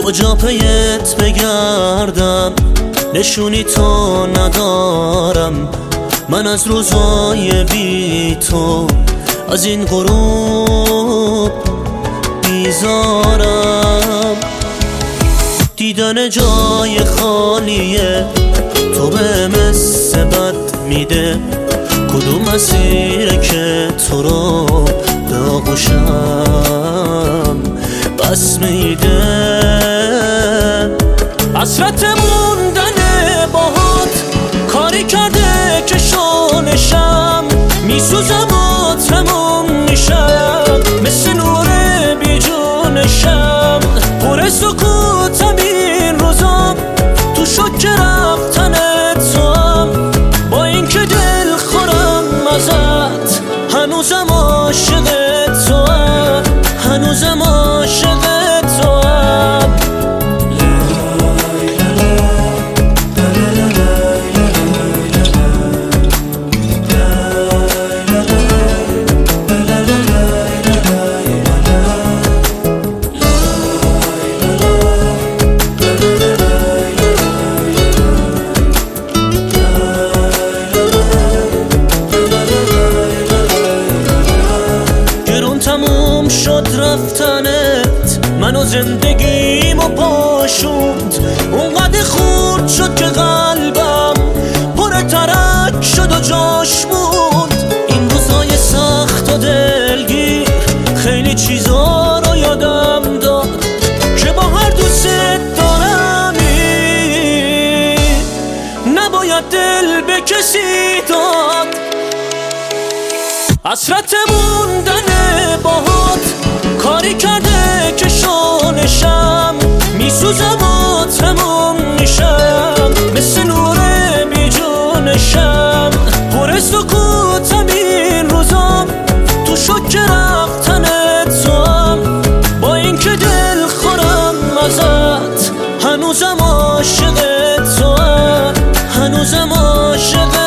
کجا پیت بگردم، نشونی تو ندارم. من از روزای بی تو از این غروب بیزارم. دیدن جای خالیه تو به مثل بد میده. کدوم مسیره که تو رو به آغوشم بس میده. حسرت موندن باهات کاری کرده که شانشم میسوزم و تموم میشم. مثل نور بی جونشم پر سکوتم این روزم. تو شک رفتن توام با این که دل خورم ازت. هنوزم عاشق توام، هنوزم عاشق توام. تموم شد رفتنت، منو زندگیمو پاشوند. اونقدر خورد شد که قلبم پر ترک شد و جاش موند. این روزای سخت و دلگیر خیلی چیزا رو یادم داد که با هر دوست دارمی نباید دل به کسی داد. حسرت موندن باهات کاری کرده که شانشم میسوزم و تموم میشم. مثل نور بی جونشم پر سکوتم این روزم. تو شک رفتن توام با این که دل خورم ازت. هنوزم عاشق توام، هنوزم عاشق